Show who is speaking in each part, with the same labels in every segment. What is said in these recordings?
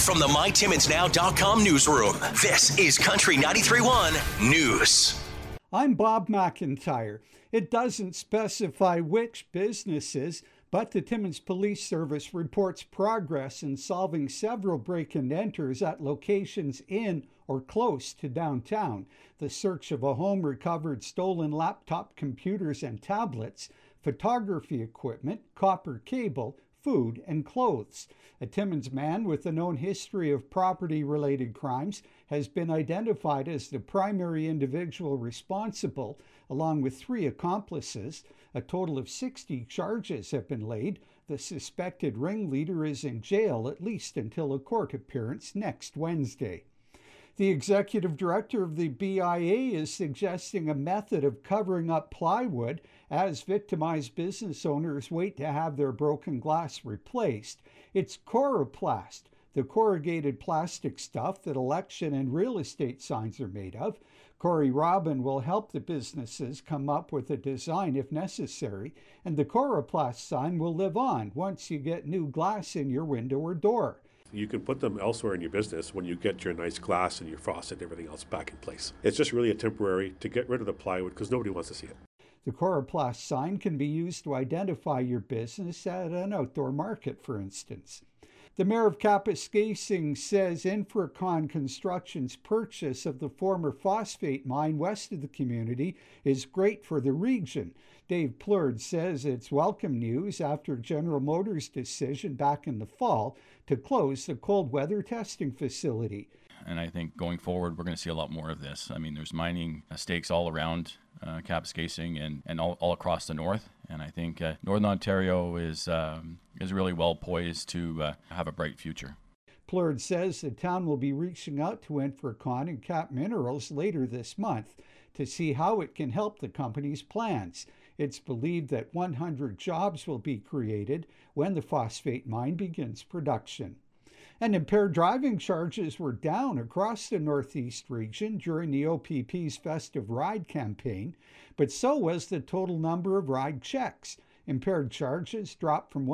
Speaker 1: from the MyTimmonsNow.com newsroom, this is Country 93.1 News.
Speaker 2: I'm Bob McIntyre. It doesn't specify which businesses, but the Timmins Police Service reports progress in solving several break-and-enters at locations in or close to downtown. The search of a home recovered stolen laptop computers and tablets, photography equipment, copper cable, food, and clothes. A Timmins man with a known history of property-related crimes has been identified as the primary individual responsible, along with 3 accomplices. A total of 60 charges have been laid. The suspected ringleader is in jail at least until a court appearance next Wednesday. The executive director of the BIA is suggesting a method of covering up plywood as victimized business owners wait to have their broken glass replaced. It's Coroplast, the corrugated plastic stuff that election and real estate signs are made of. Corey Robin will help the businesses come up with a design if necessary, and the Coroplast sign will live on once you get new glass in your window or door.
Speaker 3: You can put them elsewhere in your business when you get your nice glass and your faucet and everything else back in place. It's just really a temporary to get rid of the plywood because nobody wants to see it.
Speaker 2: The Coroplast sign can be used to identify your business at an outdoor market, for instance. The mayor of Kapuskasing says Infracon Construction's purchase of the former phosphate mine west of the community is great for the region. Dave Plurd says it's welcome news after General Motors' decision back in the fall to close the cold weather testing facility.
Speaker 4: And I think going forward, we're going to see a lot more of this. I mean, there's mining stakes all around Kapuskasing and all across the north. And I think Northern Ontario is really well poised to have a bright future.
Speaker 2: Plurd says the town will be reaching out to Infracon and Cap Minerals later this month to see how it can help the company's plans. It's believed that 100 jobs will be created when the phosphate mine begins production. And impaired driving charges were down across the Northeast region during the OPP's Festive Ride campaign, but so was the total number of ride checks. Impaired charges dropped from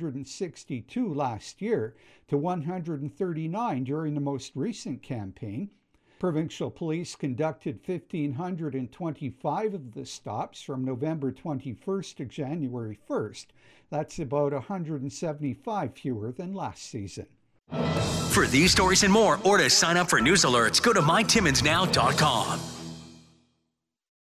Speaker 2: 162 last year to 139 during the most recent campaign. Provincial police conducted 1,525 of the stops from November 21st to January 1st. That's about 175 fewer than last season.
Speaker 1: For these stories and more, or to sign up for news alerts, go to MyTimmonsNow.com.